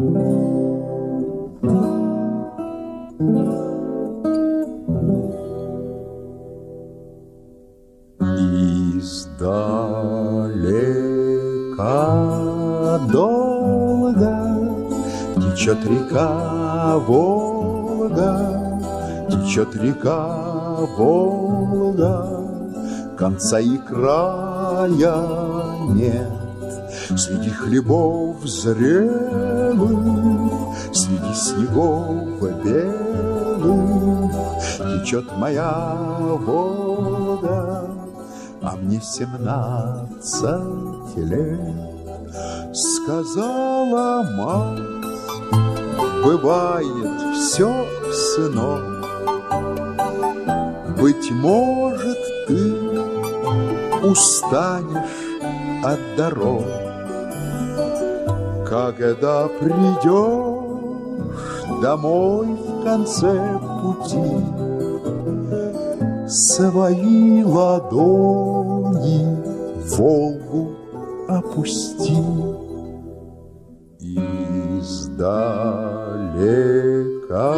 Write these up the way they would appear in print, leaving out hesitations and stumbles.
Издалека долго течет река Волга, течет река Волга, конца и края нет. Среди хлебов зрелых, среди снегов белых течет моя Волга, а мне 17 лет. Сказала мать: бывает все, сынок, быть может, ты устанешь от дорог, когда придешь домой в конце пути, свои ладони в Волгу опусти. Издалека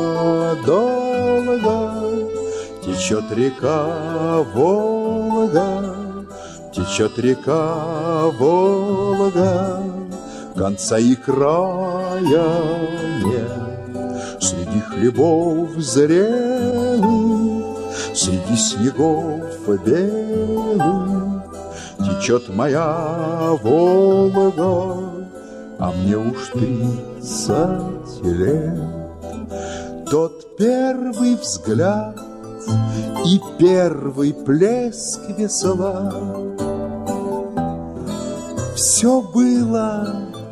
долго течет река Волга, течет река Волга, конца и края нет. Среди хлебов зрелых, среди снегов белых течет моя Волга, а мне уж 30 лет. Тот первый взгляд и первый плеск весла, все было,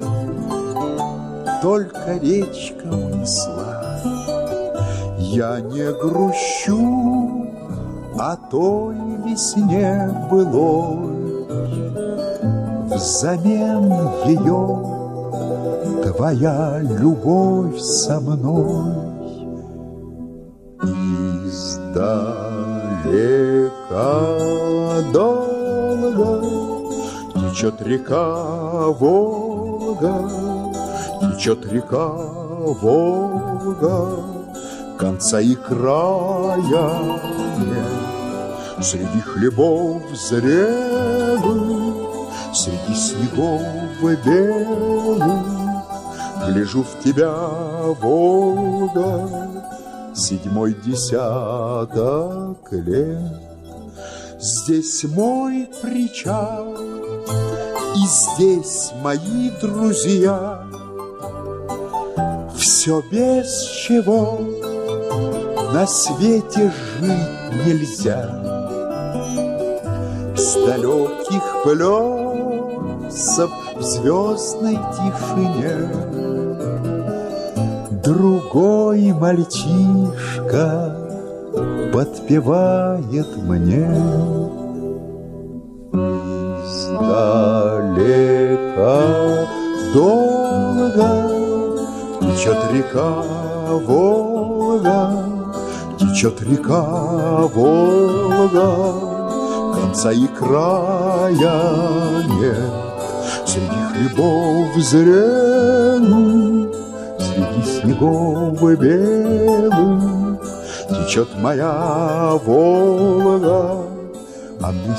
только речка унесла. Я не грущу о той весне былой, взамен ее твоя любовь со мной. Издалека долго течет река Волга, течет река Волга, конца и края нет. Среди хлебов зрелых, среди снегов белых гляжу в тебя, Волга, 7-й десяток лет. Здесь мой причал, и здесь мои друзья, все без чего на свете жить нельзя. С далеких плесов в звездной тишине другой мальчишка подпевает мне. Издалека долго течет река Волга, течет река Волга, конца и края нет. Среди хлебов зрелых, среди снегов белых течет моя Волга, а мне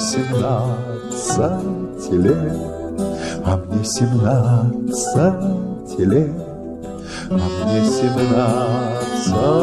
17 лет, а мне 17 лет, а мне 17